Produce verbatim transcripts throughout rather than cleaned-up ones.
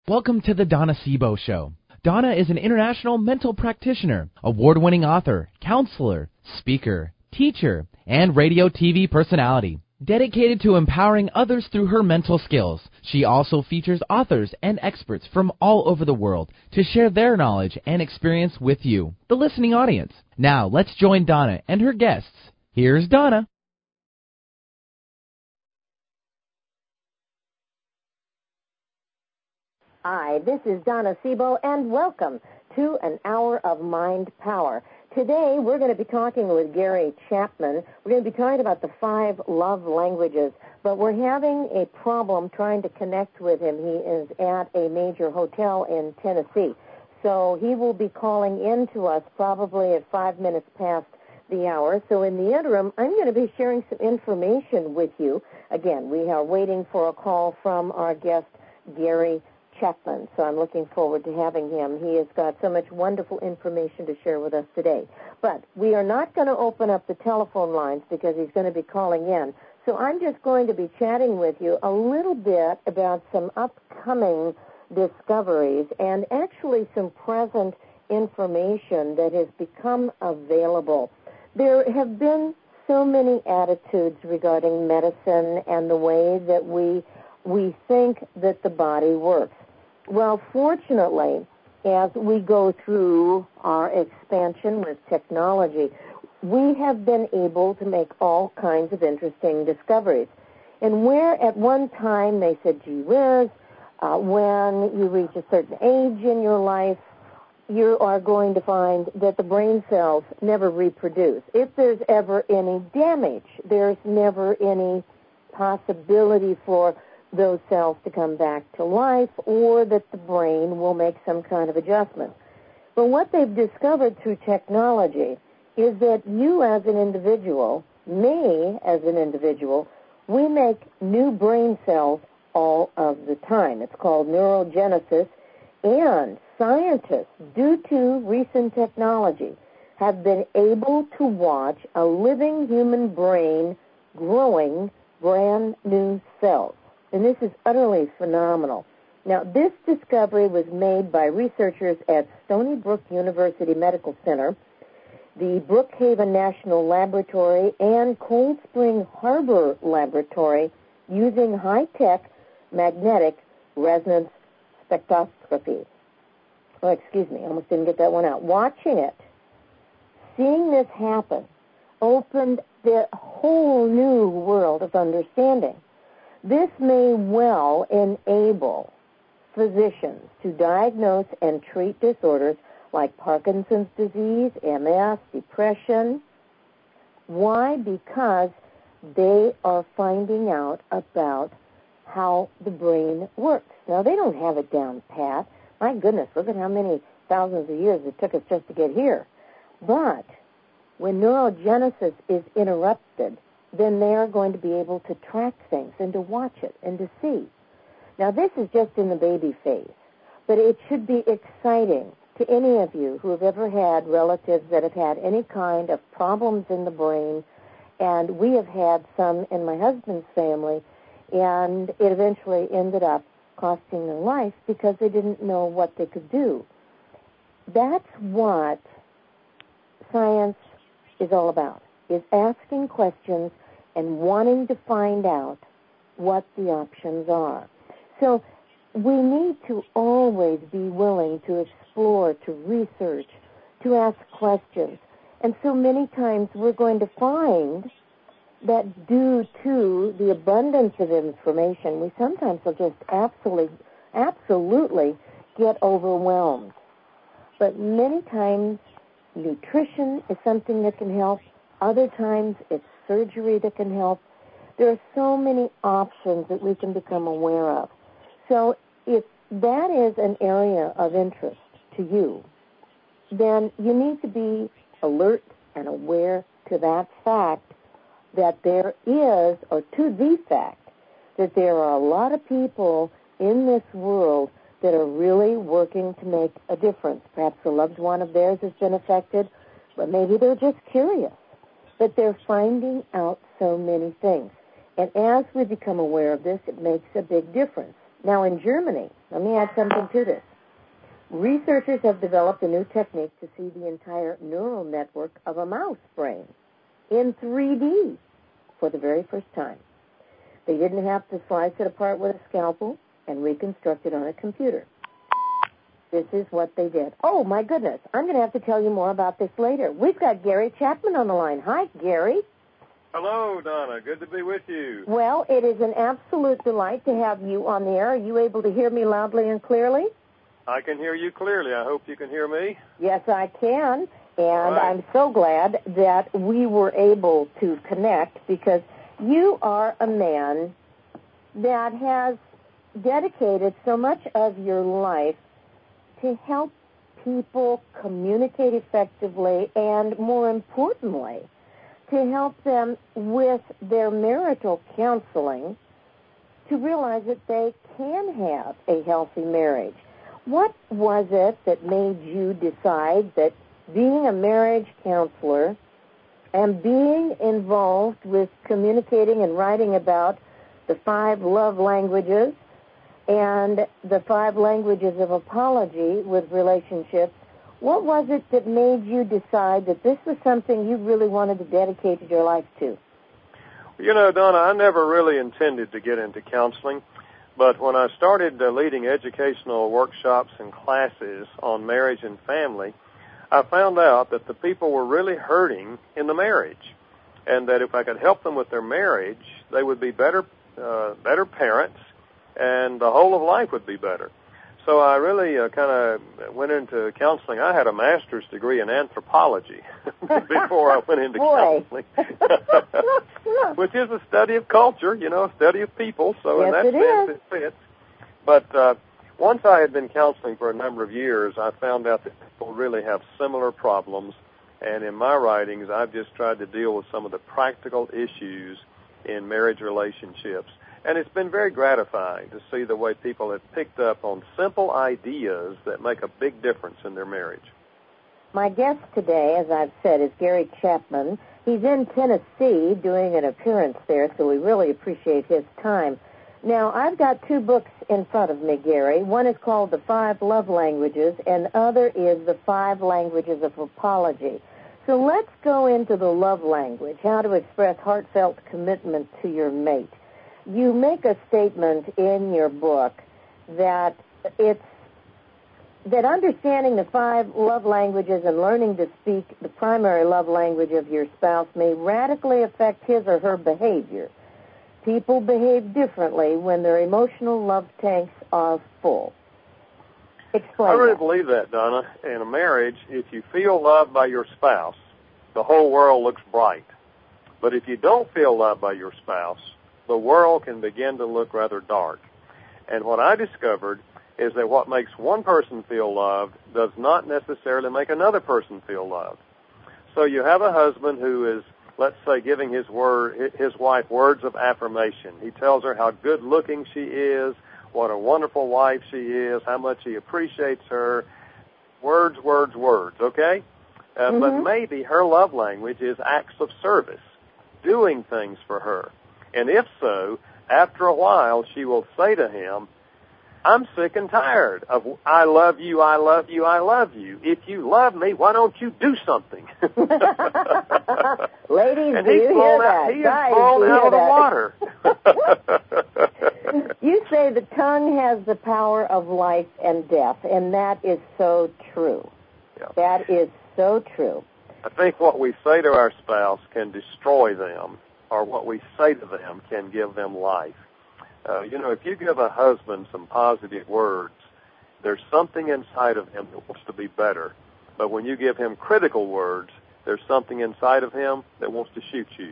Welcome to the Donna Sebo Show. Donna is an international mental practitioner, award-winning author, counselor, speaker, teacher, and radio T V personality. Dedicated to empowering others through her mental skills, she also features authors and experts from all over the world to share their knowledge and experience with you, the listening audience. Now, let's join Donna and her guests. Here's Donna. Hi, this is Donna Sebo, and welcome to an hour of Mind Power. Today, we're going to be talking with Gary Chapman. We're going to be talking about the five love languages, but we're having a problem trying to connect with him. He is at a major hotel in Tennessee, so he will be calling in to us probably at five minutes past the hour. So in the interim, I'm going to be sharing some information with you. Again, we are waiting for a call from our guest, Gary Chapman, so I'm looking forward to having him. He has got so much wonderful information to share with us today. But we are not going to open up the telephone lines because he's going to be calling in. So I'm just going to be chatting with you a little bit about some upcoming discoveries and actually some present information that has become available. There have been so many attitudes regarding medicine and the way that we we think that the body works. Well, fortunately, as we go through our expansion with technology, we have been able to make all kinds of interesting discoveries. And where at one time they said, gee whiz, uh, when you reach a certain age in your life, you are going to find that the brain cells never reproduce. If there's ever any damage, there's never any possibility for those cells to come back to life, or that the brain will make some kind of adjustment. But what they've discovered through technology is that you as an individual, me as an individual, we make new brain cells all of the time. It's called neurogenesis, and scientists, due to recent technology, have been able to watch a living human brain growing brand new cells. And this is utterly phenomenal. Now, this discovery was made by researchers at Stony Brook University Medical Center, the Brookhaven National Laboratory, and Cold Spring Harbor Laboratory using high-tech magnetic resonance spectroscopy. Oh, excuse me, I almost didn't get that one out. Watching it, seeing this happen, opened the whole new world of understanding. This may well enable physicians to diagnose and treat disorders like Parkinson's disease, M S, depression. Why? Because they are finding out about how the brain works. Now, they don't have it down pat. My goodness, look at how many thousands of years it took us just to get here. But when neurogenesis is interrupted, then they are going to be able to track things and to watch it and to see. Now, this is just in the baby phase, but it should be exciting to any of you who have ever had relatives that have had any kind of problems in the brain, and we have had some in my husband's family, and it eventually ended up costing their life because they didn't know what they could do. That's what science is all about, is asking questions and wanting to find out what the options are. So we need to always be willing to explore, to research, to ask questions. And so many times we're going to find that due to the abundance of information, we sometimes will just absolutely, absolutely get overwhelmed. But many times nutrition is something that can help. Other times it's surgery that can help. There are so many options that we can become aware of. So if that is an area of interest to you, then you need to be alert and aware to that fact that there is, or to the fact that there are a lot of people in this world that are really working to make a difference. Perhaps a loved one of theirs has been affected, but maybe they're just curious. But they're finding out so many things. And as we become aware of this, it makes a big difference. Now, in Germany, let me add something to this. Researchers have developed a new technique to see the entire neural network of a mouse brain in three D for the very first time. They didn't have to slice it apart with a scalpel and reconstruct it on a computer. This is what they did. Oh, my goodness. I'm going to have to tell you more about this later. We've got Gary Chapman on the line. Hi, Gary. Hello, Donna. Good to be with you. Well, it is an absolute delight to have you on the air. Are you able to hear me loudly and clearly? I can hear you clearly. I hope you can hear me. Yes, I can. And right. I'm so glad that we were able to connect because you are a man that has dedicated so much of your life to help people communicate effectively and, more importantly, to help them with their marital counseling to realize that they can have a healthy marriage. What was it that made you decide that being a marriage counselor and being involved with communicating and writing about the five love languages and the five languages of apology with relationships, what was it that made you decide that this was something you really wanted to dedicate your life to? You know, Donna, I never really intended to get into counseling, but when I started uh, leading educational workshops and classes on marriage and family, I found out that the people were really hurting in the marriage, and that if I could help them with their marriage, they would be better, uh, better parents, and the whole of life would be better. So I really uh, kind of went into counseling. I had a master's degree in anthropology before I went into counseling, which is a study of culture, you know, a study of people. So yes, in that it sense, is. it fits. But uh, once I had been counseling for a number of years, I found out that people really have similar problems. And in my writings, I've just tried to deal with some of the practical issues in marriage relationships. And it's been very gratifying to see the way people have picked up on simple ideas that make a big difference in their marriage. My guest today, as I've said, is Gary Chapman. He's in Tennessee doing an appearance there, so we really appreciate his time. Now, I've got two books in front of me, Gary. One is called The Five Love Languages, and the other is The Five Languages of Apology. So let's go into the love language, how to express heartfelt commitment to your mate. You make a statement in your book that it's that understanding the five love languages and learning to speak the primary love language of your spouse may radically affect his or her behavior. People behave differently when their emotional love tanks are full. Explain I really that. believe that, Donna. In a marriage, if you feel loved by your spouse, the whole world looks bright. But if you don't feel loved by your spouse, the world can begin to look rather dark. And what I discovered is that what makes one person feel loved does not necessarily make another person feel loved. So you have a husband who is, let's say, giving his word, his wife words of affirmation. He tells her how good looking she is, what a wonderful wife she is, how much he appreciates her. Words, words, words, okay? Uh, mm-hmm. But maybe her love language is acts of service, doing things for her. And if so, after a while, she will say to him, I'm sick and tired of I love you, I love you, I love you. If you love me, why don't you do something? Ladies, and do he's you blown hear out, that? He Guys, is blown do you out of the hear water. You say the tongue has the power of life and death, and that is so true. Yeah. That is so true. I think what we say to our spouse can destroy them, or what we say to them can give them life. Uh, you know, if you give a husband some positive words, there's something inside of him that wants to be better. But when you give him critical words, there's something inside of him that wants to shoot you.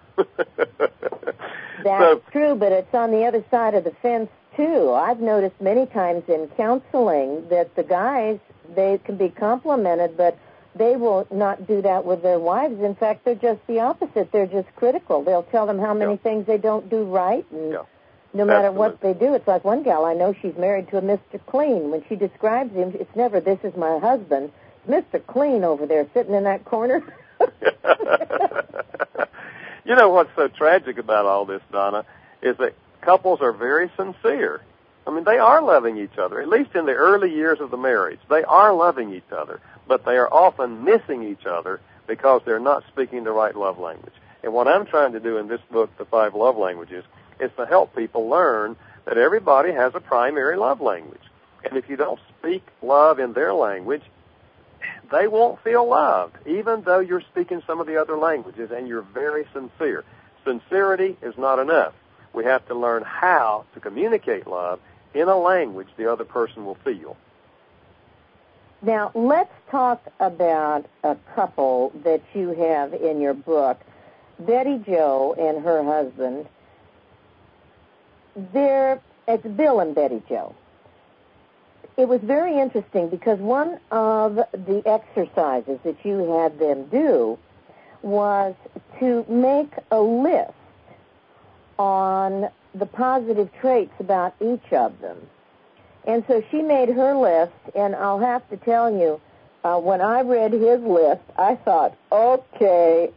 That's so, true, but it's on the other side of the fence, too. I've noticed many times in counseling that the guys, they can be complimented, but they will not do that with their wives. In fact, they're just the opposite. They're just critical. They'll tell them how many yeah. things they don't do right, and yeah. no matter Absolutely. what they do. It's like one gal I know, she's married to a Mister Clean. When she describes him, it's never, this is my husband. It's Mister Clean over there sitting in that corner. You know what's so tragic about all this, Donna, is that couples are very sincere. I mean, they are loving each other, at least in the early years of the marriage. They are loving each other, but they are often missing each other because they're not speaking the right love language. And what I'm trying to do in this book, The Five Love Languages, is to help people learn that everybody has a primary love language. And if you don't speak love in their language, they won't feel loved, even though you're speaking some of the other languages and you're very sincere. Sincerity is not enough. We have to learn how to communicate love in a language the other person will feel. Now, let's talk about a couple that you have in your book, Betty Jo and her husband. They're, it's Bill and Betty Jo. It was very interesting because one of the exercises that you had them do was to make a list on the positive traits about each of them. And so she made her list, and I'll have to tell you, uh, when I read his list, I thought, okay.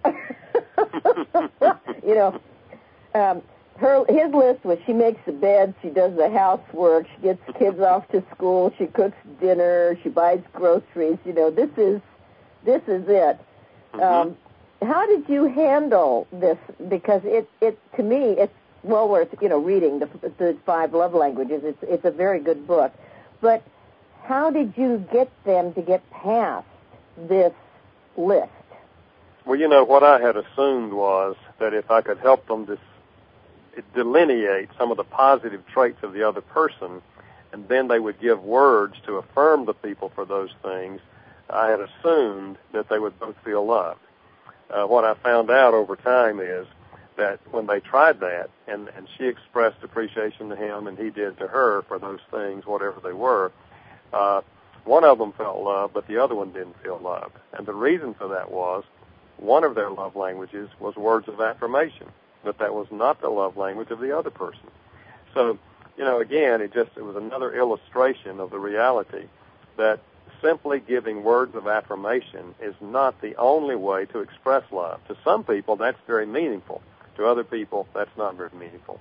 you know, um, her his list was she makes the bed, she does the housework, she gets the kids off to school, she cooks dinner, she buys groceries. You know, this is this is it. Mm-hmm. Um, how did you handle this? Because it, it to me, it's well worth, you know, reading the, the Five Love Languages. It's it's a very good book. But how did you get them to get past this list? Well, you know, what I had assumed was that if I could help them to delineate some of the positive traits of the other person, and then they would give words to affirm the people for those things, I had assumed that they would both feel loved. Uh, what I found out over time is that when they tried that, and, and she expressed appreciation to him and he did to her for those things, whatever they were, uh, one of them felt love, but the other one didn't feel loved. And the reason for that was one of their love languages was words of affirmation, but that was not the love language of the other person. So, you know, again, it just it was another illustration of the reality that simply giving words of affirmation is not the only way to express love. To some people, that's very meaningful. To other people, that's not very meaningful.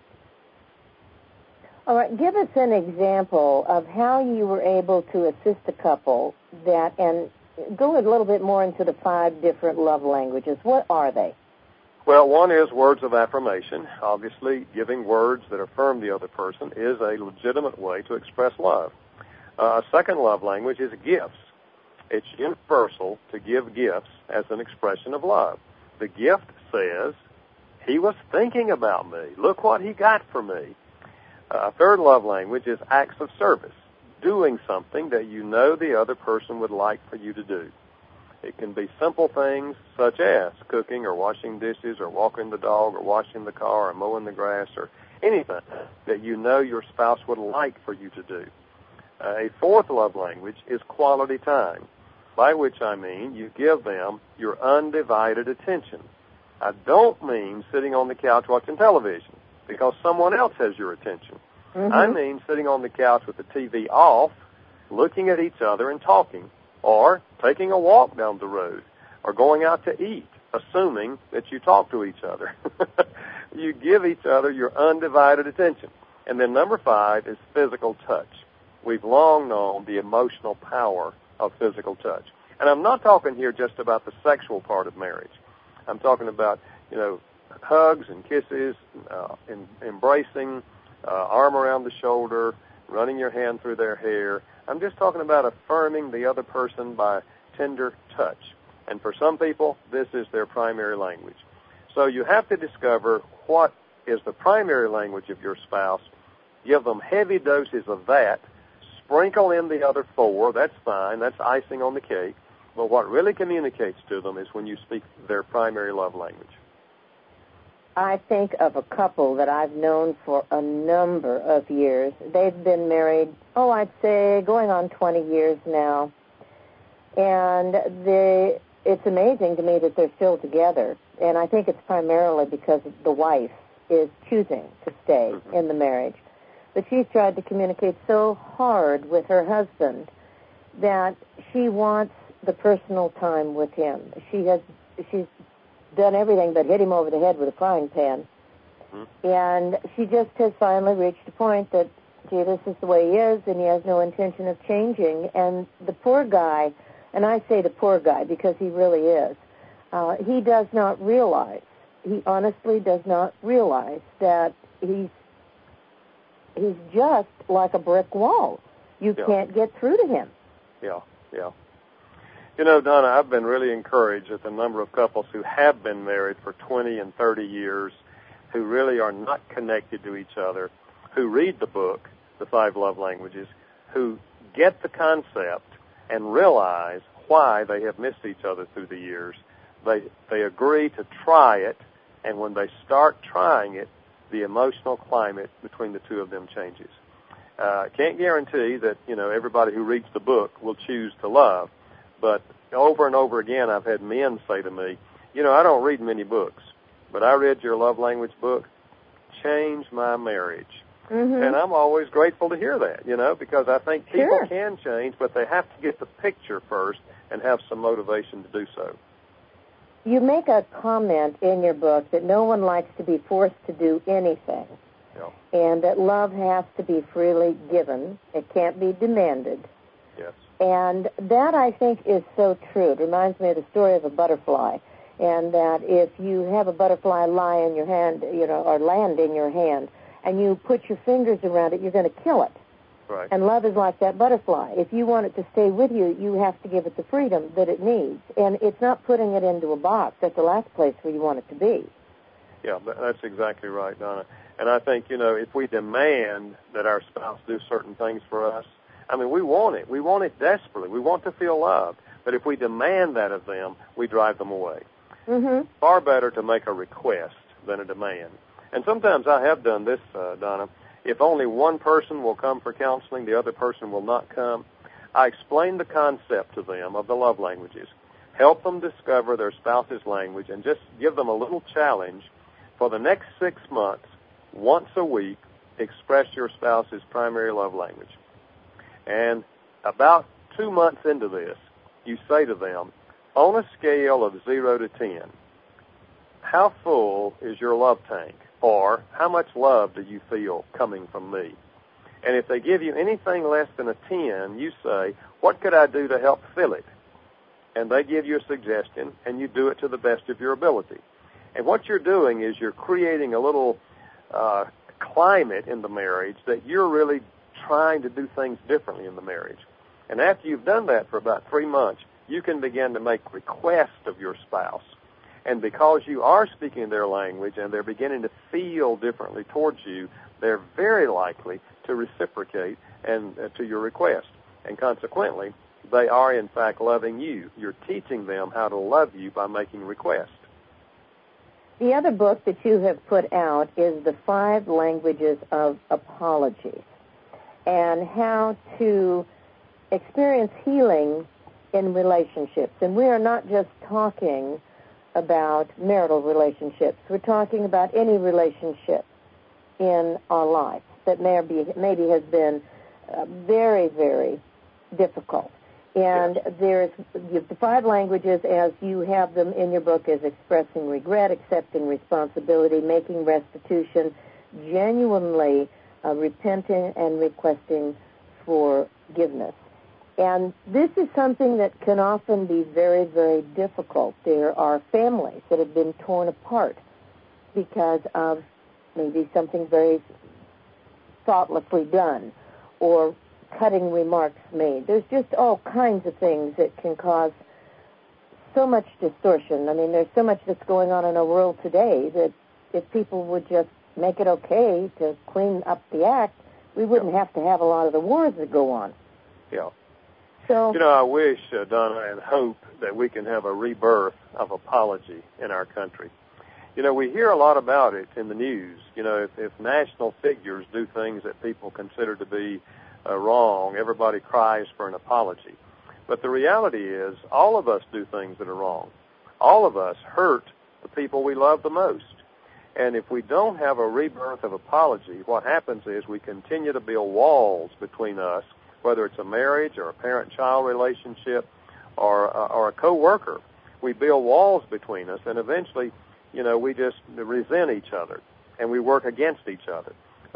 All right, give us an example of how you were able to assist a couple that, and go a little bit more into the five different love languages. What are they? Well, one is words of affirmation. Obviously, giving words that affirm the other person is a legitimate way to express love. Uh, a second love language is gifts. It's universal to give gifts as an expression of love. The gift says, he was thinking about me. Look what he got for me. Uh, a third love language is acts of service, doing something that you know the other person would like for you to do. It can be simple things such as cooking or washing dishes or walking the dog or washing the car or mowing the grass or anything that you know your spouse would like for you to do. Uh, a fourth love language is quality time, by which I mean you give them your undivided attention. I don't mean sitting on the couch watching television because someone else has your attention. Mm-hmm. I mean sitting on the couch with the T V off, looking at each other and talking, or taking a walk down the road, or going out to eat, assuming that you talk to each other. You give each other your undivided attention. And then number five is physical touch. We've long known the emotional power of physical touch. And I'm not talking here just about the sexual part of marriage. I'm talking about, you know, hugs and kisses, uh, in, embracing, uh, arm around the shoulder, running your hand through their hair. I'm just talking about affirming the other person by tender touch. And for some people, this is their primary language. So you have to discover what is the primary language of your spouse. Give them heavy doses of that. Sprinkle in the other four. That's fine. That's icing on the cake. But what really communicates to them is when you speak their primary love language. I think of a couple that I've known for a number of years. They've been married, oh, I'd say going on twenty years now. And they, it's amazing to me that they're still together. And I think it's primarily because the wife is choosing to stay mm-hmm. in the marriage. But she's tried to communicate so hard with her husband that she wants the personal time with him. She has, she's done everything but hit him over the head with a frying pan. Mm-hmm. And she just has finally reached a point that gee, this is the way he is, and he has no intention of changing. And the poor guy, and I say the poor guy because he really is, uh, he does not realize, he honestly does not realize that he's, he's just like a brick wall. You yeah. can't get through to him. Yeah, yeah. You know, Donna, I've been really encouraged at the number of couples who have been married for twenty and thirty years, who really are not connected to each other, who read the book, The Five Love Languages, who get the concept and realize why they have missed each other through the years. They they agree to try it, and when they start trying it, the emotional climate between the two of them changes. I uh, can't guarantee that, you know, everybody who reads the book will choose to love, but over and over again I've had men say to me, you know, I don't read many books, but I read your love language book, changed my marriage. Mm-hmm. And I'm always grateful to hear that, you know, because I think people Sure. can change, but they have to get the picture first and have some motivation to do so. You make a comment in your book that no one likes to be forced to do anything, Yeah. and that love has to be freely given. It can't be demanded. Yes. And that, I think, is so true. It reminds me of the story of a butterfly, and that if you have a butterfly lie in your hand, you know, or land in your hand, and you put your fingers around it, you're going to kill it. Right. And love is like that butterfly. If you want it to stay with you, you have to give it the freedom that it needs. And it's not putting it into a box. That's the last place where you want it to be. Yeah, that's exactly right, Donna. And I think, you know, if we demand that our spouse do certain things for us, I mean, we want it. We want it desperately. We want to feel loved. But if we demand that of them, we drive them away. Mm-hmm. Far better to make a request than a demand. And sometimes I have done this, uh, Donna. If only one person will come for counseling, the other person will not come, I explain the concept to them of the love languages, help them discover their spouse's language, and just give them a little challenge. For the next six months, once a week, express your spouse's primary love language. And about two months into this, you say to them, on a scale of zero to ten, how full is your love tank? Or how much love do you feel coming from me? And if they give you anything less than a ten, you say, what could I do to help fill it? And they give you a suggestion, and you do it to the best of your ability. And what you're doing is you're creating a little uh, climate in the marriage that you're really trying to do things differently in the marriage. And after you've done that for about three months, you can begin to make requests of your spouse. And because you are speaking their language and they're beginning to feel differently towards you, they're very likely to reciprocate and uh, to your request. And consequently, they are, in fact, loving you. You're teaching them how to love you by making requests. The other book that you have put out is The Five Languages of Apology, and how to experience healing in relationships. And we are not just talking about marital relationships. We're talking about any relationship in our life that may be, maybe has been uh, very, very difficult. And yes. there's the five languages as you have them in your book is expressing regret, accepting responsibility, making restitution, genuinely uh, repenting and requesting forgiveness. And this is something that can often be very, very difficult. There are families that have been torn apart because of maybe something very thoughtlessly done or cutting remarks made. There's just all kinds of things that can cause so much distortion. I mean, there's so much that's going on in our world today that if people would just make it okay to clean up the act, we wouldn't yeah. have to have a lot of the wars that go on. Yeah. So, you know, I wish, uh, Donna, and hope that we can have a rebirth of apology in our country. You know, we hear a lot about it in the news. You know, if, if national figures do things that people consider to be uh, wrong, everybody cries for an apology. But the reality is all of us do things that are wrong. All of us hurt the people we love the most. And if we don't have a rebirth of apology, what happens is we continue to build walls between us, whether it's a marriage or a parent-child relationship or, uh, or a co-worker. We build walls between us, and eventually, you know, we just resent each other, and we work against each other.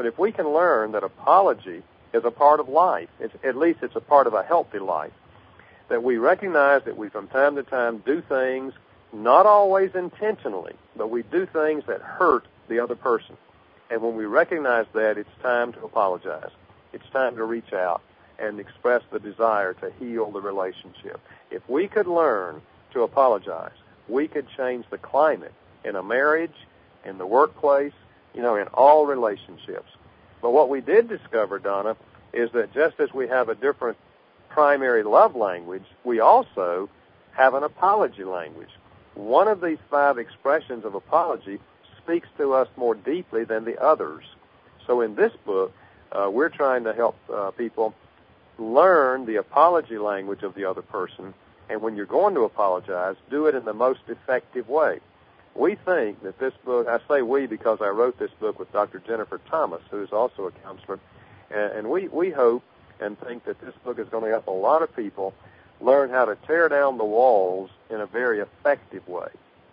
But if we can learn that apology is a part of life, it's, at least it's a part of a healthy life, that we recognize that we from time to time do things, not always intentionally, but we do things that hurt the other person. And when we recognize that, it's time to apologize. It's time to reach out and express the desire to heal the relationship. If we could learn to apologize, we could change the climate in a marriage, in the workplace, you know, in all relationships. But what we did discover, Donna, is that just as we have a different primary love language, we also have an apology language. One of these five expressions of apology speaks to us more deeply than the others. So in this book, uh, we're trying to help uh, people learn the apology language of the other person, and when you're going to apologize, do it in the most effective way. We think that this book, I say we because I wrote this book with Doctor Jennifer Thomas, who is also a counselor, and, and we, we hope and think that this book is going to help a lot of people learn how to tear down the walls in a very effective way.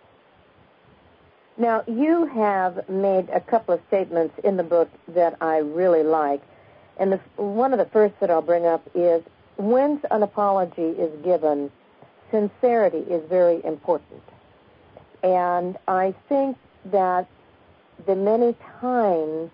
Now, you have made a couple of statements in the book that I really like, and the, one of the first that I'll bring up is, when an apology is given, sincerity is very important. And I think that the many times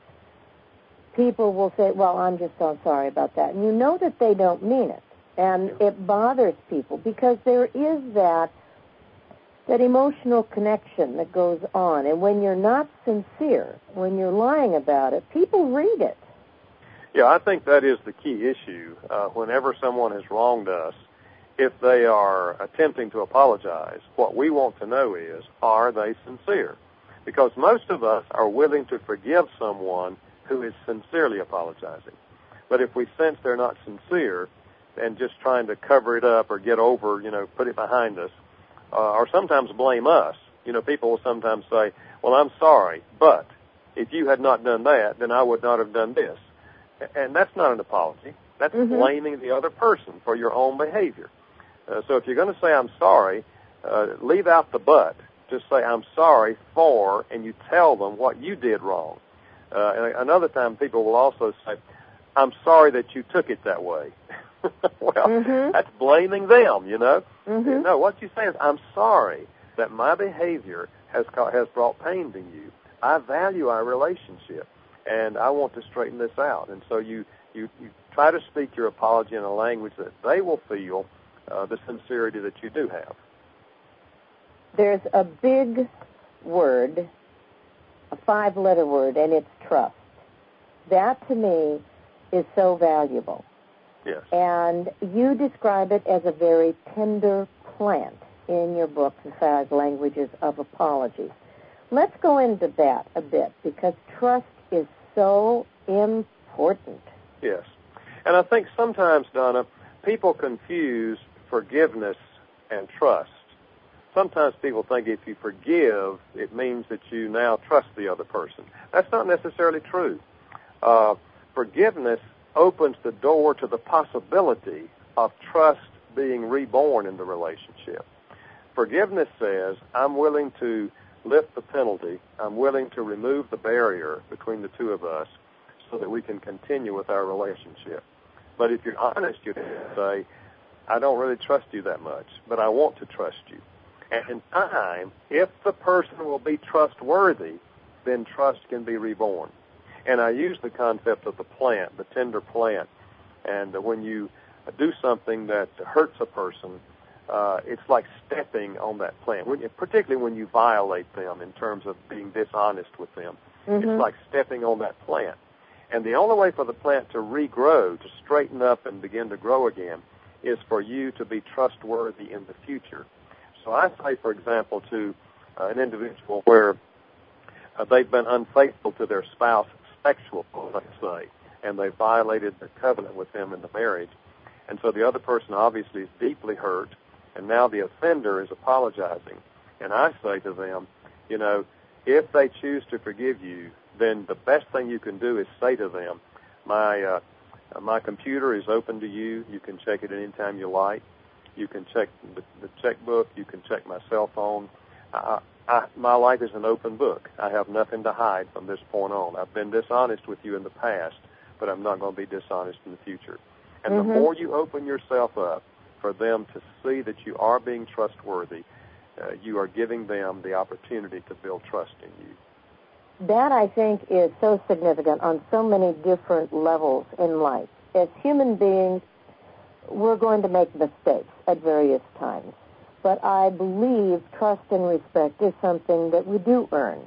people will say, well, I'm just so sorry about that. And you know that they don't mean it. And it bothers people because there is that that emotional connection that goes on. And when you're not sincere, when you're lying about it, people read it. Yeah, I think that is the key issue. Uh, whenever someone has wronged us, if they are attempting to apologize, what we want to know is, are they sincere? Because most of us are willing to forgive someone who is sincerely apologizing. But if we sense they're not sincere and just trying to cover it up or get over, you know, put it behind us, uh, or sometimes blame us, you know, people will sometimes say, well, I'm sorry, but if you had not done that, then I would not have done this. And that's not an apology. That's mm-hmm. blaming the other person for your own behavior. Uh, so if you're going to say I'm sorry, uh, leave out the but. Just say I'm sorry for, and you tell them what you did wrong. Uh, and another time people will also say, I'm sorry that you took it that way. Well, mm-hmm. that's blaming them, you know. Mm-hmm. No, what you say is, I'm sorry that my behavior has has brought pain to you. I value our relationship, and I want to straighten this out. And so you, you, you try to speak your apology in a language that they will feel uh, the sincerity that you do have. There's a big word, a five-letter word, and it's trust. That, to me, is so valuable. Yes. And you describe it as a very tender plant in your book, The Five Languages of Apology. Let's go into that a bit, because trust is so important. Yes. And I think sometimes, Donna, people confuse forgiveness and trust. Sometimes people think if you forgive, it means that you now trust the other person. That's not necessarily true. Uh, forgiveness opens the door to the possibility of trust being reborn in the relationship. Forgiveness says, I'm willing to lift the penalty, I'm willing to remove the barrier between the two of us so that we can continue with our relationship. But if you're honest, you say, I don't really trust you that much, but I want to trust you. And in time, if the person will be trustworthy, then trust can be reborn. And I use the concept of the plant, the tender plant. And when you do something that hurts a person, uh, it's like stepping on that plant, when you, particularly when you violate them in terms of being dishonest with them. Mm-hmm. It's like stepping on that plant. And the only way for the plant to regrow, to straighten up and begin to grow again, is for you to be trustworthy in the future. So I say, for example, to uh, an individual where uh, they've been unfaithful to their spouse sexual, let's say, and they violated the covenant with them in the marriage. And so the other person obviously is deeply hurt, and now the offender is apologizing. And I say to them, you know, if they choose to forgive you, then the best thing you can do is say to them, my uh, my computer is open to you. You can check it anytime you like. You can check the, the checkbook. You can check my cell phone. I, I, my life is an open book. I have nothing to hide from this point on. I've been dishonest with you in the past, but I'm not going to be dishonest in the future. And mm-hmm. the more you open yourself up for them to see that you are being trustworthy, uh, you are giving them the opportunity to build trust in you. That, I think, is so significant on so many different levels in life. As human beings, we're going to make mistakes at various times. But I believe trust and respect is something that we do earn.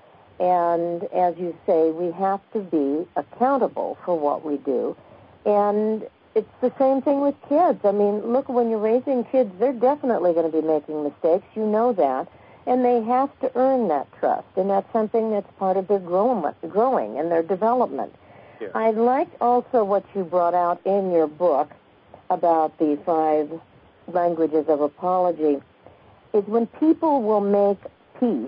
And as you say, we have to be accountable for what we do. And it's the same thing with kids. I mean, look, when you're raising kids, they're definitely going to be making mistakes. You know that. And they have to earn that trust. And that's something that's part of their grow- growing and their development. Yeah. I liked also what you brought out in your book about the five languages of apology, is when people will make peace,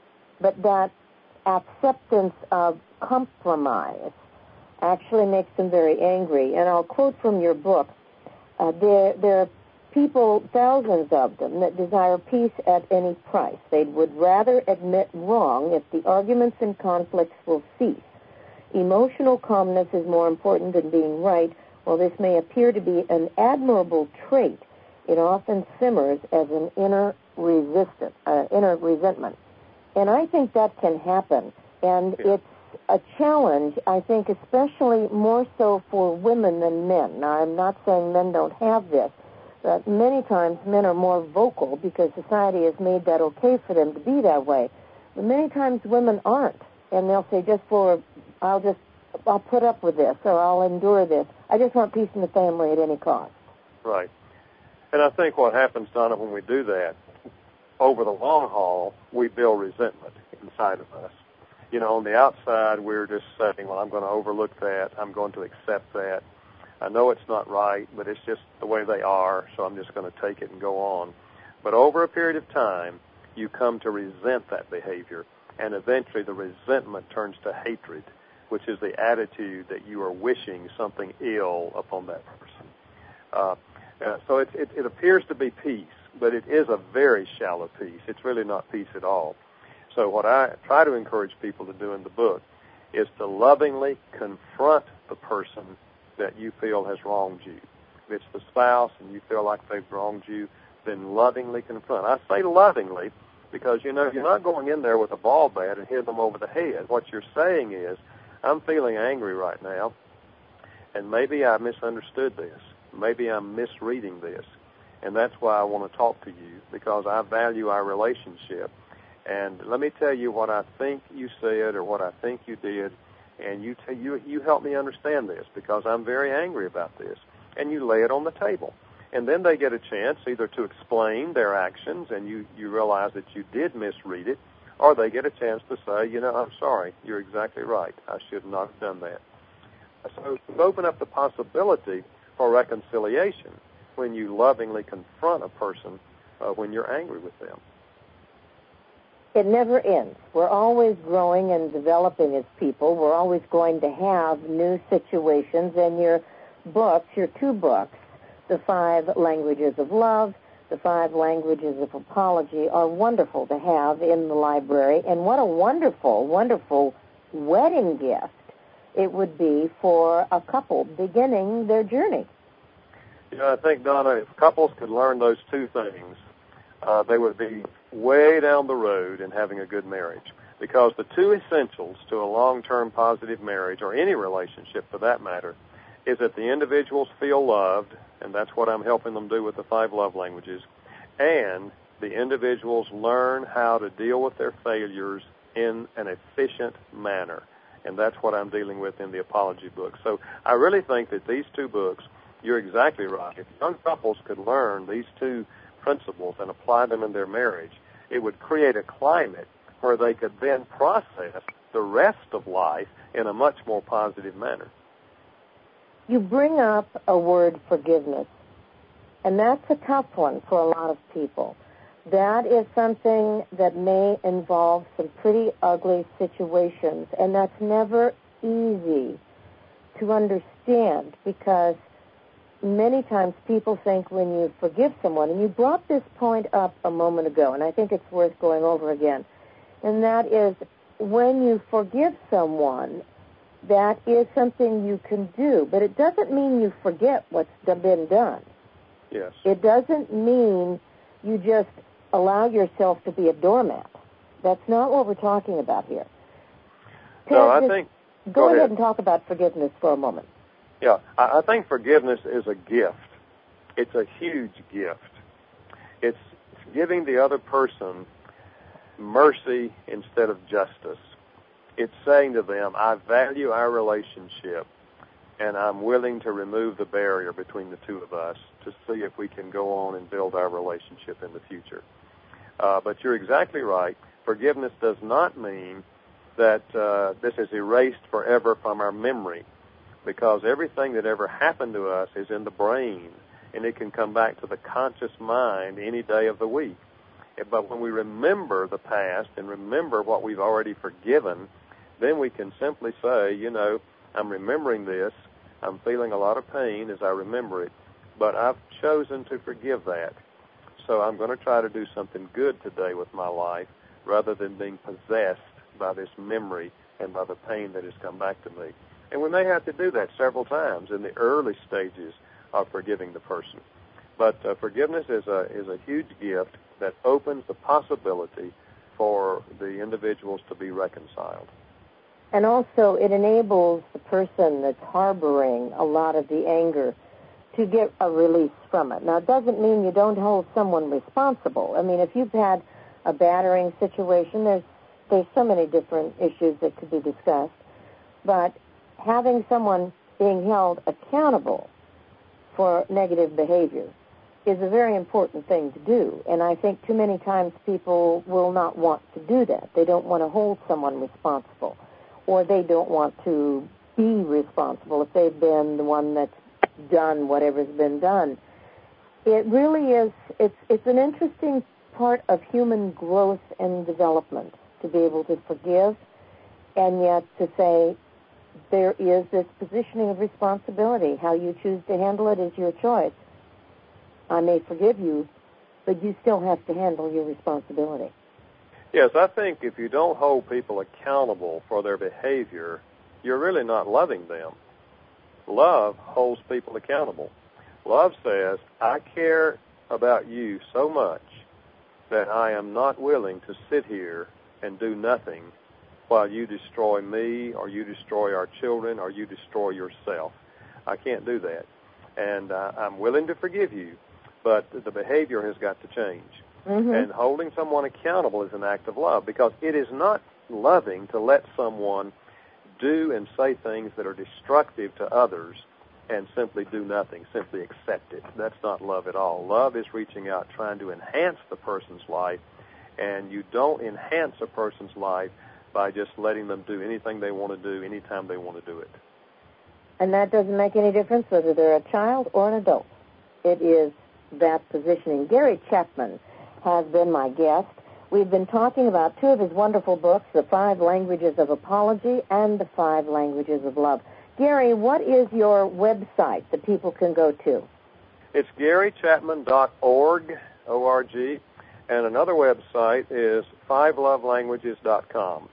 but that acceptance of compromise actually makes them very angry. And I'll quote from your book, uh, there, there are people, thousands of them, that desire peace at any price. They would rather admit wrong if the arguments and conflicts will cease. Emotional calmness is more important than being right. While this may appear to be an admirable trait, it often simmers as an inner resistance, uh, inner resentment. And I think that can happen. And it's a challenge, I think, especially more so for women than men. Now, I'm not saying men don't have this, but many times men are more vocal because society has made that okay for them to be that way. But many times women aren't. And they'll say, just for, I'll just, I'll put up with this, or I'll endure this. I just want peace in the family at any cost. Right. And I think what happens, Donna, when we do that, over the long haul, we build resentment inside of us. You know, on the outside, we're just saying, well, I'm going to overlook that. I'm going to accept that. I know it's not right, but it's just the way they are, so I'm just going to take it and go on. But over a period of time, you come to resent that behavior, and eventually the resentment turns to hatred, which is the attitude that you are wishing something ill upon that person. Uh, uh, so it, it, it appears to be peace, but it is a very shallow peace. It's really not peace at all. So what I try to encourage people to do in the book is to lovingly confront the person that you feel has wronged you. If it's the spouse and you feel like they've wronged you, then lovingly confront. I say lovingly because, you know, you're not going in there with a ball bat and hitting them over the head. What you're saying is, I'm feeling angry right now, and maybe I misunderstood this. Maybe I'm misreading this, and that's why I want to talk to you, because I value our relationship. And let me tell you what I think you said or what I think you did, and you t- you you help me understand this, because I'm very angry about this. And you lay it on the table. And then they get a chance either to explain their actions, and you, you realize that you did misread it, or they get a chance to say, you know, I'm sorry, you're exactly right. I should not have done that. So you open up the possibility for reconciliation when you lovingly confront a person uh, when you're angry with them. It never ends. We're always growing and developing as people. We're always going to have new situations. And your books, your two books, The Five Languages of Love, The Five Languages of Apology, are wonderful to have in the library. And what a wonderful, wonderful wedding gift it would be for a couple beginning their journey. You know, I think, Donna, if couples could learn those two things, uh, they would be way down the road in having a good marriage. Because the two essentials to a long-term positive marriage, or any relationship for that matter, is that the individuals feel loved, and that's what I'm helping them do with the five love languages, and the individuals learn how to deal with their failures in an efficient manner. And that's what I'm dealing with in the apology book. So I really think that these two books, you're exactly right. If young couples could learn these two principles and apply them in their marriage, it would create a climate where they could then process the rest of life in a much more positive manner. You bring up a word, forgiveness, and that's a tough one for a lot of people. That is something that may involve some pretty ugly situations, and that's never easy to understand, because many times people think when you forgive someone, and you brought this point up a moment ago, and I think it's worth going over again, and that is when you forgive someone, that is something you can do, but it doesn't mean you forget what's been done. Yes. It doesn't mean you just allow yourself to be a doormat. That's not what we're talking about here. Ted, no, I just think... Go, go ahead. ahead and talk about forgiveness for a moment. Yeah, I, I think forgiveness is a gift. It's a huge gift. It's giving the other person mercy instead of justice. It's saying to them, I value our relationship, and I'm willing to remove the barrier between the two of us to see if we can go on and build our relationship in the future. Uh, but you're exactly right. Forgiveness does not mean that uh, this is erased forever from our memory, because everything that ever happened to us is in the brain, and it can come back to the conscious mind any day of the week. But when we remember the past and remember what we've already forgiven, then we can simply say, you know, I'm remembering this, I'm feeling a lot of pain as I remember it, but I've chosen to forgive that. So I'm going to try to do something good today with my life rather than being possessed by this memory and by the pain that has come back to me. And we may have to do that several times in the early stages of forgiving the person. But uh, forgiveness is a is a huge gift that opens the possibility for the individuals to be reconciled. And also it enables the person that's harboring a lot of the anger to get a release from it. Now, it doesn't mean you don't hold someone responsible. I mean, if you've had a battering situation, there's there's so many different issues that could be discussed. But having someone being held accountable for negative behavior is a very important thing to do. And I think too many times people will not want to do that. They don't want to hold someone responsible, or they don't want to be responsible if they've been the one that's done whatever's been done. It really is, it's, it's an interesting part of human growth and development to be able to forgive, and yet to say there is this positioning of responsibility. How you choose to handle it is your choice. I may forgive you, but you still have to handle your responsibility. Yes, I think if you don't hold people accountable for their behavior, you're really not loving them. Love holds people accountable. Love says, I care about you so much that I am not willing to sit here and do nothing while you destroy me, or you destroy our children, or you destroy yourself. I can't do that. And uh, I'm willing to forgive you, but the behavior has got to change. Mm-hmm. And holding someone accountable is an act of love, because it is not loving to let someone do and say things that are destructive to others and simply do nothing, simply accept it. That's not love at all. Love is reaching out, trying to enhance the person's life, and you don't enhance a person's life by just letting them do anything they want to do anytime they want to do it. And that doesn't make any difference whether they're a child or an adult. It is that positioning. Gary Chapman has been my guest. We've been talking about two of his wonderful books, The Five Languages of Apology and The Five Languages of Love. Gary, what is your website that people can go to? It's gary chapman dot org, O R G, and another website is five love languages dot com.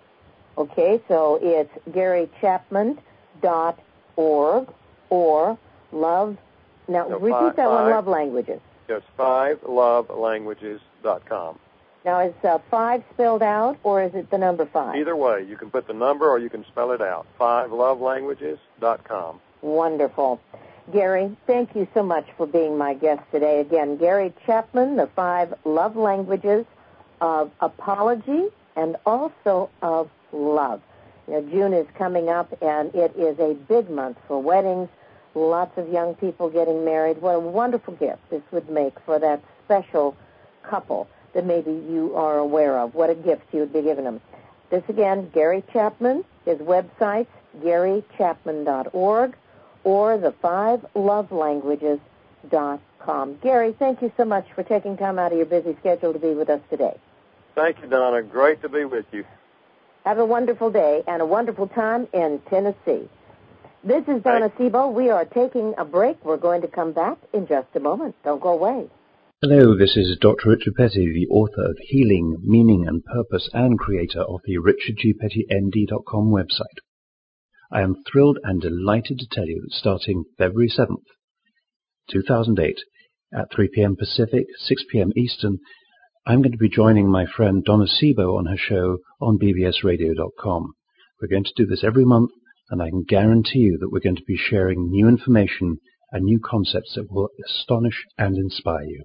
Okay, so it's gary chapman dot org or love. Now, no, repeat five, that one, five, love languages. It's five love languages dot com. Now, is uh, five spelled out, or is it the number five? Either way, you can put the number or you can spell it out, five love languages dot com. Wonderful. Gary, thank you so much for being my guest today. Again, Gary Chapman, The Five Love Languages of Apology and also of Love. You know, June is coming up, and it is a big month for weddings. Lots of young people getting married. What a wonderful gift this would make for that special couple that maybe you are aware of. What a gift you would be giving them. This again, Gary Chapman, his website, gary chapman dot org or the five love languages dot com. Gary, thank you so much for taking time out of your busy schedule to be with us today. Thank you, Donna. Great to be with you. Have a wonderful day and a wonderful time in Tennessee. This is Donna Sebo. We are taking a break. We're going to come back in just a moment. Don't go away. Hello, this is Doctor Richard Petty, the author of Healing, Meaning and Purpose and creator of the richard g petty n d dot com website. I am thrilled and delighted to tell you that starting February seventh, two thousand eight, at three p.m. Pacific, six p.m. Eastern, I'm going to be joining my friend Donna Sebo on her show on b b s radio dot com. We're going to do this every month, and I can guarantee you that we're going to be sharing new information and new concepts that will astonish and inspire you.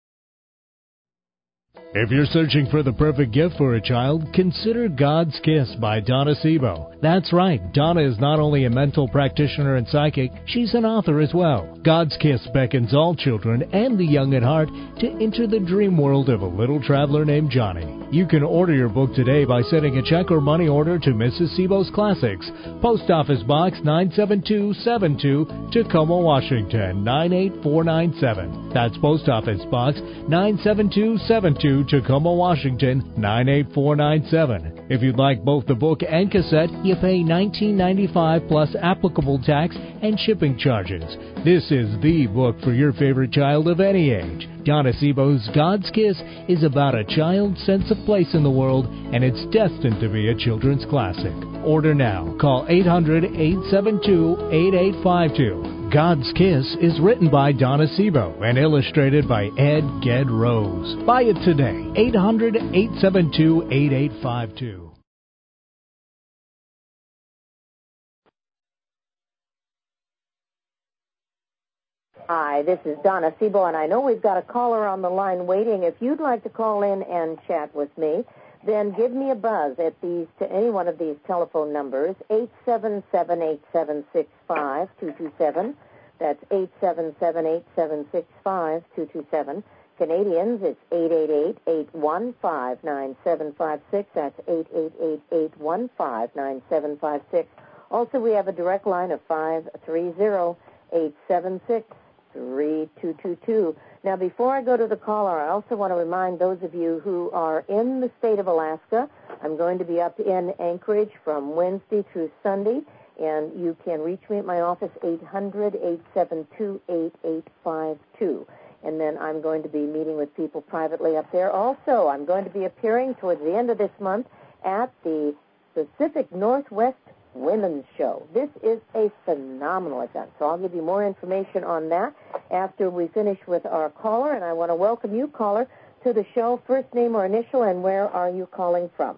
If you're searching for the perfect gift for a child, consider God's Kiss by Donna Sebo. That's right, Donna is not only a mental practitioner and psychic, she's an author as well. God's Kiss beckons all children and the young at heart to enter the dream world of a little traveler named Johnny. You can order your book today by sending a check or money order to Missus Sebo's Classics, Post Office Box nine seven two seven two, Tacoma, Washington nine eight four nine seven. That's Post Office Box nine seven two seven two, Tacoma, Washington nine eight four nine seven. If you'd like both the book and cassette, you pay nineteen ninety-five plus applicable tax and shipping charges. This is the book for your favorite child of any age. Donna Sebo's God's Kiss is about a child's sense of place in the world, and it's destined to be a children's classic. Order now. Call eight hundred, eight seven two, eight eight five two. God's Kiss is written by Donna Sebo and illustrated by Ed Ged Rose. Buy it today. eight hundred, eight seven two, eight eight five two. Hi, this is Donna Sebo, and I know we've got a caller on the line waiting. If you'd like to call in and chat with me, then give me a buzz at these to any one of these telephone numbers, eight seven seven, eight seven six five, two two seven. That's eight seven seven, eight seven six five, two two seven. Canadians, it's eight eight eight, eight one five, nine seven five six. That's eight eight eight, eight one five, nine seven five six. Also, we have a direct line of five three zero, eight seven six, three two two two. Now, before I go to the caller, I also want to remind those of you who are in the state of Alaska, I'm going to be up in Anchorage from Wednesday through Sunday, and you can reach me at my office, eight hundred, eight seven two, eight eight five two. And then I'm going to be meeting with people privately up there. Also, I'm going to be appearing towards the end of this month at the Pacific Northwest Women's Show. This is a phenomenal event, so I'll give you more information on that after we finish with our caller, and I want to welcome you, caller, to the show. First name or initial, and where are you calling from?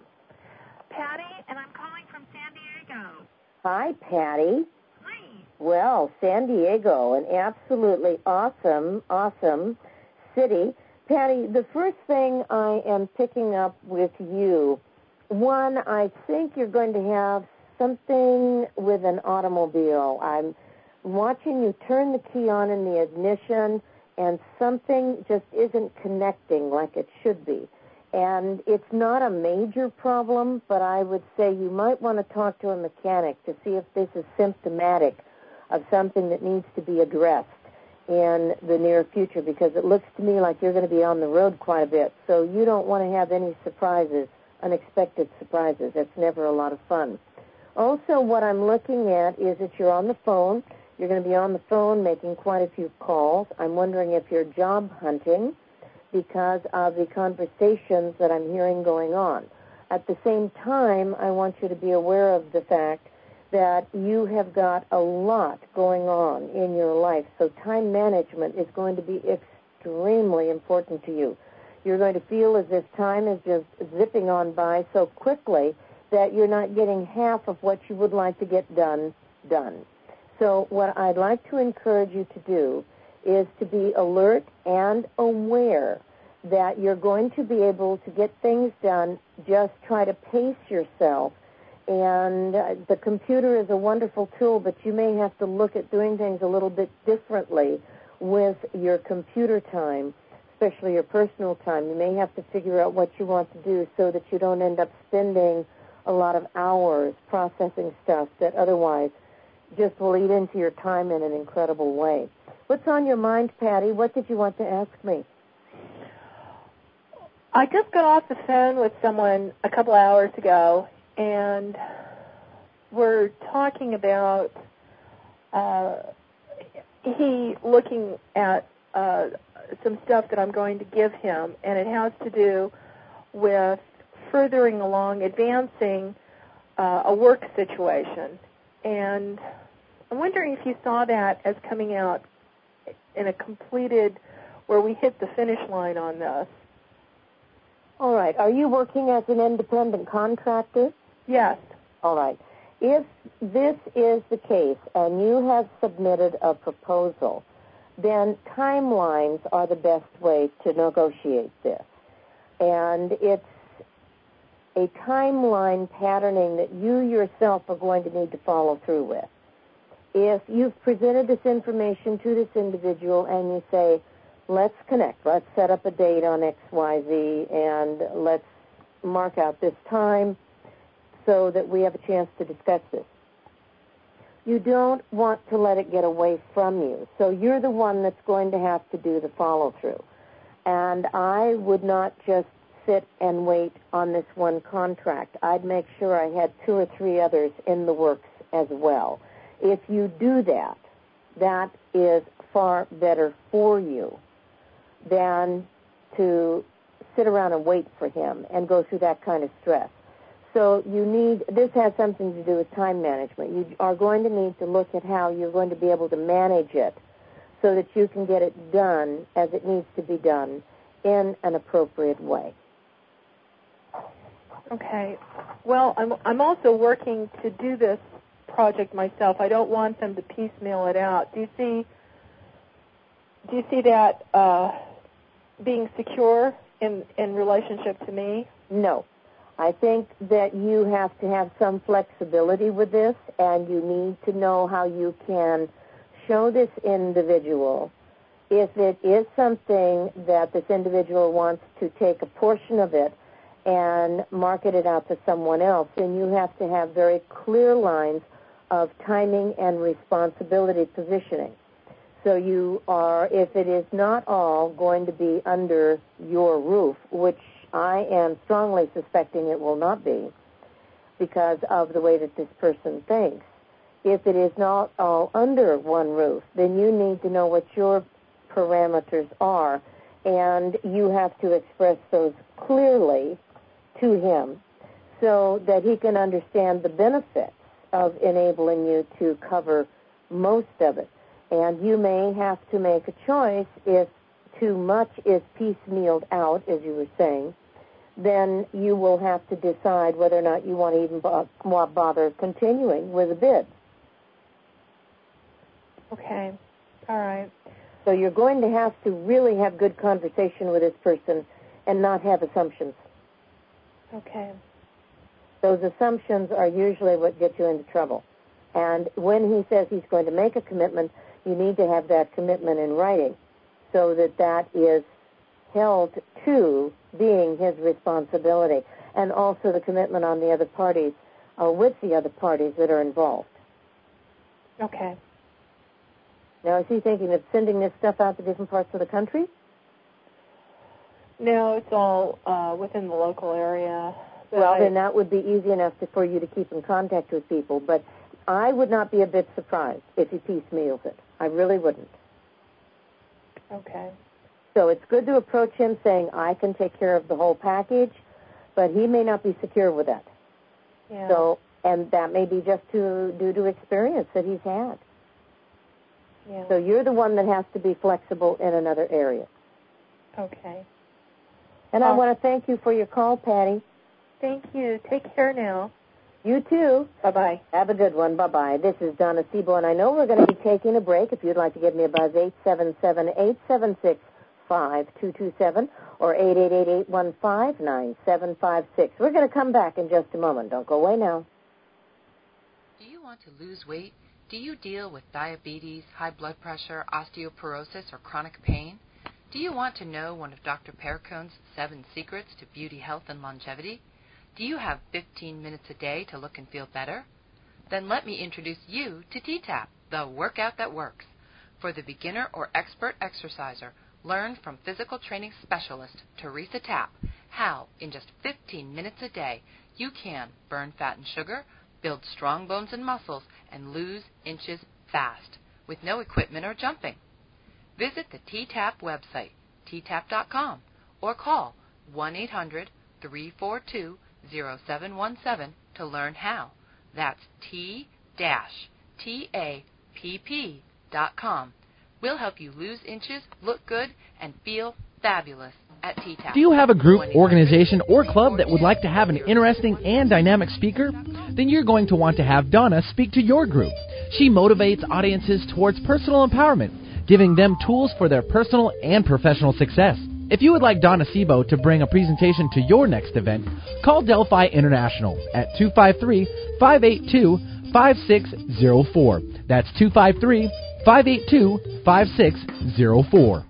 Patty, and I'm calling from San Diego. Hi, Patty. Hi. Well, San Diego, an absolutely awesome, awesome city. Patty, the first thing I am picking up with you, one, I think you're going to have something with an automobile. I'm watching you turn the key on in the ignition, and something just isn't connecting like it should be. And it's not a major problem, but I would say you might want to talk to a mechanic to see if this is symptomatic of something that needs to be addressed in the near future, because it looks to me like you're going to be on the road quite a bit. So you don't want to have any surprises, unexpected surprises. That's never a lot of fun. Also, what I'm looking at is that you're on the phone. You're going to be on the phone making quite a few calls. I'm wondering if you're job hunting because of the conversations that I'm hearing going on. At the same time, I want you to be aware of the fact that you have got a lot going on in your life, so time management is going to be extremely important to you. You're going to feel as if time is just zipping on by so quickly that you're not getting half of what you would like to get done, done. So what I'd like to encourage you to do is to be alert and aware that you're going to be able to get things done. Just try to pace yourself. And uh, the computer is a wonderful tool, but you may have to look at doing things a little bit differently with your computer time, especially your personal time. You may have to figure out what you want to do so that you don't end up spending a lot of hours processing stuff that otherwise just will eat into your time in an incredible way. What's on your mind, Patty? What did you want to ask me? I just got off the phone with someone a couple hours ago, and we're talking about uh, he looking at uh, some stuff that I'm going to give him, and it has to do with furthering along, advancing uh, a work situation. And I'm wondering if you saw that as coming out in a completed, where we hit the finish line on this. All right. Are you working as an independent contractor? Yes. All right. If this is the case and you have submitted a proposal, then timelines are the best way to negotiate this. And it's a timeline patterning that you yourself are going to need to follow through with. If you've presented this information to this individual and you say, let's connect, let's set up a date on X Y Z, and let's mark out this time so that we have a chance to discuss this. You don't want to let it get away from you. So you're the one that's going to have to do the follow-through. And I would not just sit and wait on this one contract. I'd make sure I had two or three others in the works as well. If you do that, that is far better for you than to sit around and wait for him and go through that kind of stress. So you need, this has something to do with time management. You are going to need to look at how you're going to be able to manage it so that you can get it done as it needs to be done in an appropriate way. Okay. Well, I'm I'm also working to do this project myself. I don't want them to piecemeal it out. Do you see do you see that uh, being secure in in relationship to me? No. I think that you have to have some flexibility with this, and you need to know how you can show this individual. If it is something that this individual wants to take a portion of it and market it out to someone else, then you have to have very clear lines of timing and responsibility positioning. So you are, if it is not all going to be under your roof, which I am strongly suspecting it will not be because of the way that this person thinks, if it is not all under one roof, then you need to know what your parameters are, and you have to express those clearly to him so that he can understand the benefits of enabling you to cover most of it. And you may have to make a choice if too much is piecemealed out, as you were saying, then you will have to decide whether or not you want to even bother continuing with a bid. Okay. All right. So you're going to have to really have good conversation with this person and not have assumptions. Okay. Those assumptions are usually what get you into trouble. And when he says he's going to make a commitment, you need to have that commitment in writing so that that is held to being his responsibility, and also the commitment on the other parties or with the other parties that are involved. Okay. Now, is he thinking of sending this stuff out to different parts of the country? No, it's all uh, within the local area. Well, I... then that would be easy enough to, for you to keep in contact with people, but I would not be a bit surprised if he piecemeals it. I really wouldn't. Okay. So it's good to approach him saying, I can take care of the whole package, but he may not be secure with that. Yeah. So, and that may be just to, due to experience that he's had. Yeah. So you're the one that has to be flexible in another area. Okay. And I Oh. want to thank you for your call, Patty. Thank you. Take care now. You too. Bye-bye. Have a good one. Bye-bye. This is Donna Sebo, and I know we're going to be taking a break. If you'd like to give me a buzz, eight seven seven, eight seven six, five two two seven or eight eight eight, eight one five, nine seven five six. We're going to come back in just a moment. Don't go away now. Do you want to lose weight? Do you deal with diabetes, high blood pressure, osteoporosis, or chronic pain? Do you want to know one of Doctor Perricone's seven secrets to beauty, health, and longevity? Do you have fifteen minutes a day to look and feel better? Then let me introduce you to T TAP, the workout that works. For the beginner or expert exerciser, learn from physical training specialist Teresa Tapp how, in just fifteen minutes a day, you can burn fat and sugar, build strong bones and muscles, and lose inches fast, with no equipment or jumping. Visit the T TAP website, T tap dot com, or call one eight hundred, three four two, zero seven one seven to learn how. That's T T A P P dot com. We'll help you lose inches, look good, and feel fabulous at T TAP. Do you have a group, organization, or club that would like to have an interesting and dynamic speaker? Then you're going to want to have Donna speak to your group. She motivates audiences towards personal empowerment, giving them tools for their personal and professional success. If you would like Donna Sebo to bring a presentation to your next event, call Delphi International at two five three, five eight two, five six zero four. That's two five three, five eight two, five six zero four.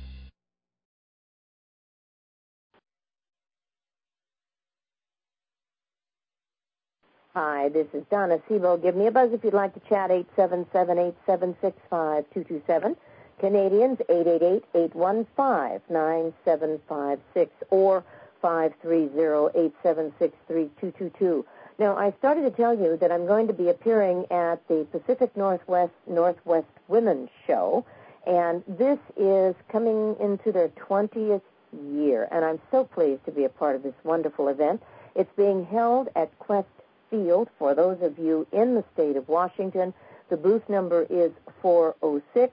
Hi, this is Donna Sebo. Give me a buzz if you'd like to chat, eight seven seven, eight seven six, five two two seven. Canadians, eight eight eight, eight one five, nine seven five six or five three zero, eight seven six, three two two two. Now, I started to tell you that I'm going to be appearing at the Pacific Northwest Northwest Women's Show, and this is coming into their twentieth year, and I'm so pleased to be a part of this wonderful event. It's being held at Quest Field for those of you in the state of Washington. The booth number is four oh six,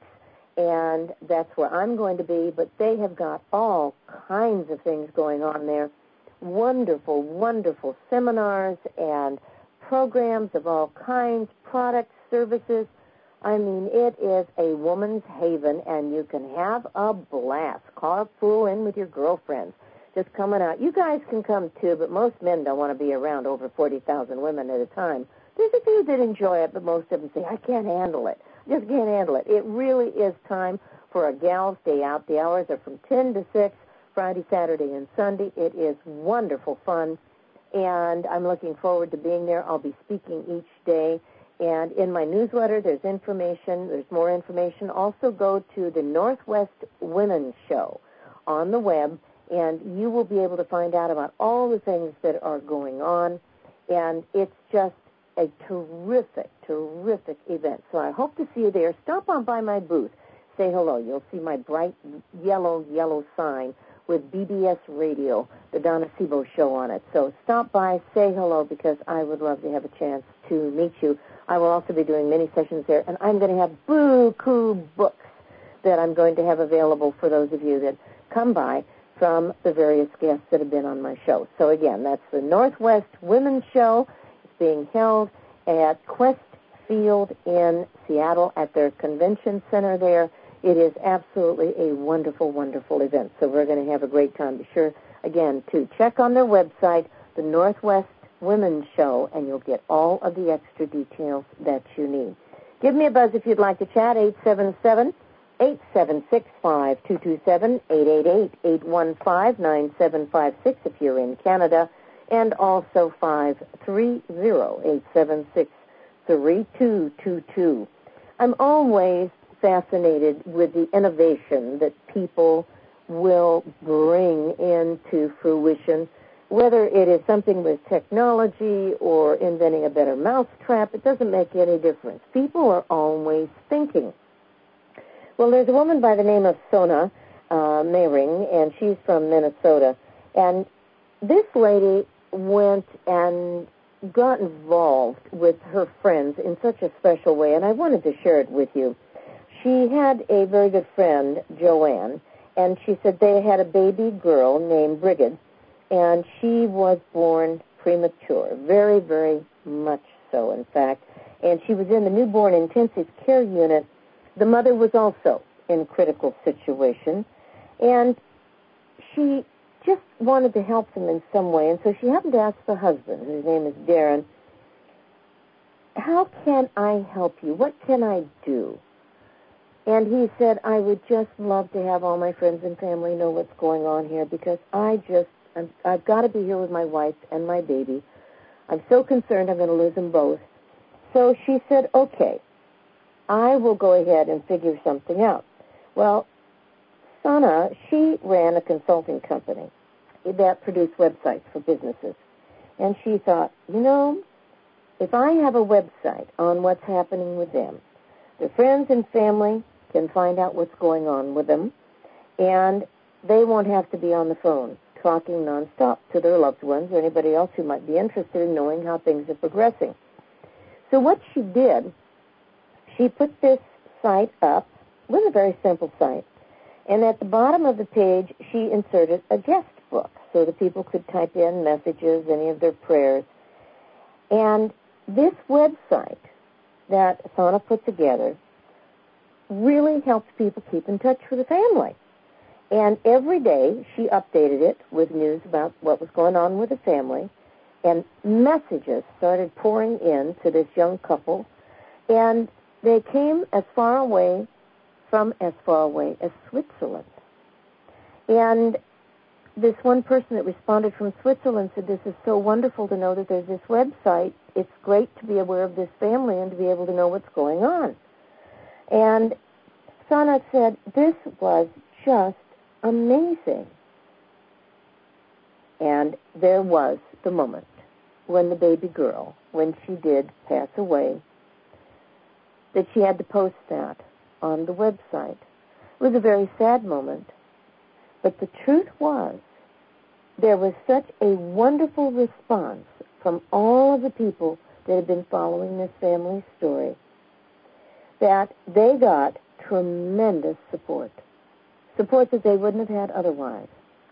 and that's where I'm going to be, but they have got all kinds of things going on there. Wonderful, wonderful seminars and programs of all kinds, products, services. I mean, it is a woman's haven, and you can have a blast. Carpool in with your girlfriends. Just coming out. You guys can come, too, but most men don't want to be around over forty thousand women at a time. There's a few that enjoy it, but most of them say, I can't handle it. Just can't handle it. It really is time for a gal's day out. The hours are from ten to six, Friday, Saturday, and Sunday. It is wonderful fun, and I'm looking forward to being there. I'll be speaking each day, and in my newsletter, there's information. There's more information. Also go to the Northwest Women's Show on the web, and you will be able to find out about all the things that are going on, and it's just a terrific, terrific event. So I hope to see you there. Stop on by my booth. Say hello. You'll see my bright yellow, yellow sign with B B S Radio, the Donna Sebo Show on it. So stop by, say hello, because I would love to have a chance to meet you. I will also be doing many sessions there, and I'm going to have boo-coo books that I'm going to have available for those of you that come by from the various guests that have been on my show. So again, that's the Northwest Women's Show. It's being held at Quest Field in Seattle at their convention center there. It is absolutely a wonderful, wonderful event. So we're going to have a great time. Be sure, again, to check on their website, the Northwest Women's Show, and you'll get all of the extra details that you need. Give me a buzz if you'd like to chat, eight seven seven, eight seven six, five two two seven, eight eight eight, eight one five, nine seven five six if you're in Canada, and also five three zero, eight seven six, three two two two. I'm always fascinated with the innovation that people will bring into fruition, whether it is something with technology or inventing a better mousetrap. It doesn't make any difference. People are always thinking. Well, there's a woman by the name of Sona uh, Mehring, and she's from Minnesota. And this lady went and got involved with her friends in such a special way, and I wanted to share it with you. She had a very good friend, Joanne, and she said they had a baby girl named Brigid, and she was born premature, very, very much so, in fact. And she was in the newborn intensive care unit. The mother was also in critical situation, and she just wanted to help them in some way. And so she happened to ask the husband, whose name is Darren, how can I help you? What can I do? And he said, I would just love to have all my friends and family know what's going on here, because I just, I'm, I've got to be here with my wife and my baby. I'm so concerned I'm going to lose them both. So she said, okay, I will go ahead and figure something out. Well, Sana, she ran a consulting company that produced websites for businesses. And she thought, you know, if I have a website on what's happening with them, Their friends and family can find out what's going on with them, and they won't have to be on the phone talking nonstop to their loved ones or anybody else who might be interested in knowing how things are progressing. So what she did, she put this site up. It was a very simple site. And at the bottom of the page, she inserted a guest book so that people could type in messages, any of their prayers. And this website that Sana put together really helps people keep in touch with the family. And every day she updated it with news about what was going on with the family, and messages started pouring in to this young couple, and they came as far away from as far away as Switzerland. And this one person that responded from Switzerland said, this is so wonderful to know that there's this website. It's great to be aware of this family and to be able to know what's going on. And Sana said, this was just amazing. And there was the moment when the baby girl, when she did pass away, that she had to post that on the website. It was a very sad moment. But the truth was, there was such a wonderful response from all of the people that had been following this family's story that they got tremendous support, support that they wouldn't have had otherwise.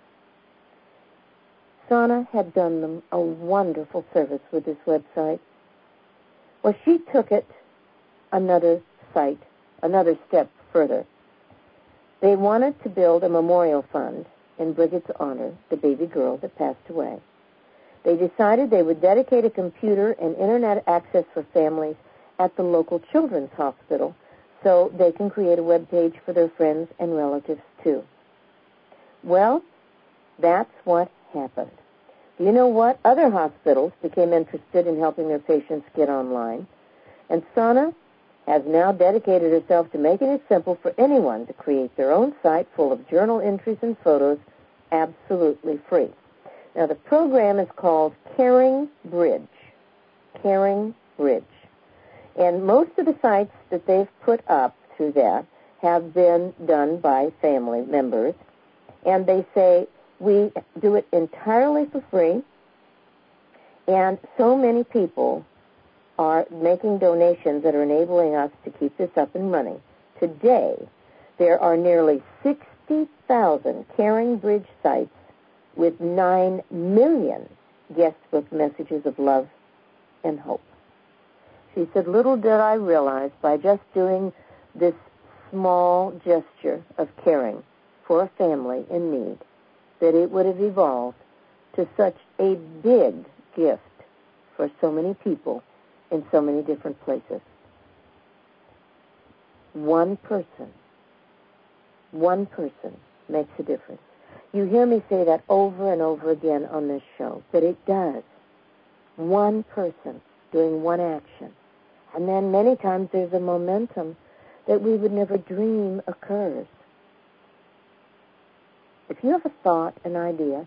Sana had done them a wonderful service with this website. Well, she took it another site, another step further. They wanted to build a memorial fund in Brigitte's honor, the baby girl that passed away. They decided they would dedicate a computer and internet access for families at the local children's hospital so they can create a web page for their friends and relatives too. Well, that's what happened. Do you know what? Other hospitals became interested in helping their patients get online, and Sana has now dedicated herself to making it simple for anyone to create their own site full of journal entries and photos absolutely free. Now, the program is called Caring Bridge. Caring Bridge. And most of the sites that they've put up through that have been done by family members, and they say, we do it entirely for free, and so many people are making donations that are enabling us to keep this up and running. Today, there are nearly sixty thousand Caring Bridge sites with nine million guest book messages of love and hope. She said, little did I realize by just doing this small gesture of caring for a family in need that it would have evolved to such a big gift for so many people in so many different places. One person, one person makes a difference. You hear me say that over and over again on this show, but it does. One person doing one action. And then many times there's a momentum that we would never dream occurs. If you have a thought, an idea,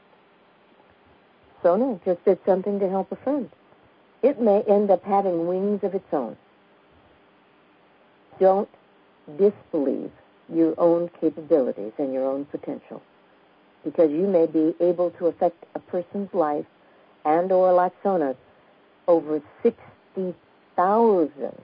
Sana just did something to help a friend. It may end up having wings of its own. Don't disbelieve your own capabilities and your own potential, because you may be able to affect a person's life, and or like Sona's, over sixty thousand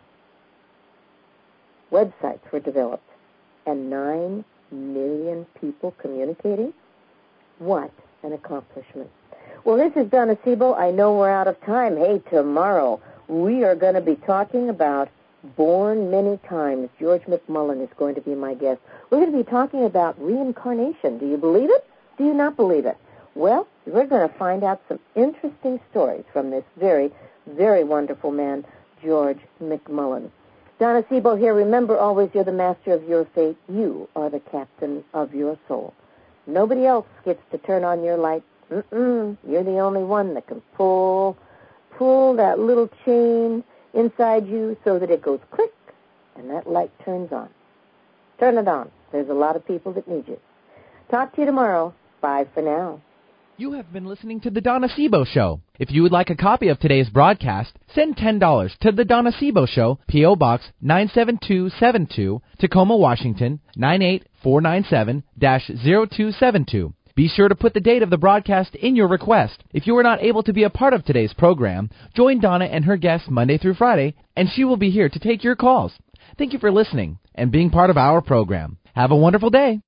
websites were developed and nine million people communicating. What an accomplishment. Well, this is Donna Siebel. I know we're out of time. Hey, tomorrow we are going to be talking about Born Many Times. George McMullen is going to be my guest. We're going to be talking about reincarnation. Do you believe it? Do you not believe it? Well, we're going to find out some interesting stories from this very, very wonderful man, George McMullen. Donna Siebel here. Remember always, you're the master of your fate. You are the captain of your soul. Nobody else gets to turn on your light. Mm-mm. You're the only one that can pull, pull that little chain inside you so that it goes click and that light turns on. Turn it on. There's a lot of people that need you. Talk to you tomorrow. Bye for now. You have been listening to The Donna Sebo Show. If you would like a copy of today's broadcast, send ten dollars to The Donna Sebo Show, P O. Box nine seven two seven two, Tacoma, Washington, nine eight four nine seven dash zero two seven two. Be sure to put the date of the broadcast in your request. If you were not able to be a part of today's program, join Donna and her guests Monday through Friday, and she will be here to take your calls. Thank you for listening and being part of our program. Have a wonderful day.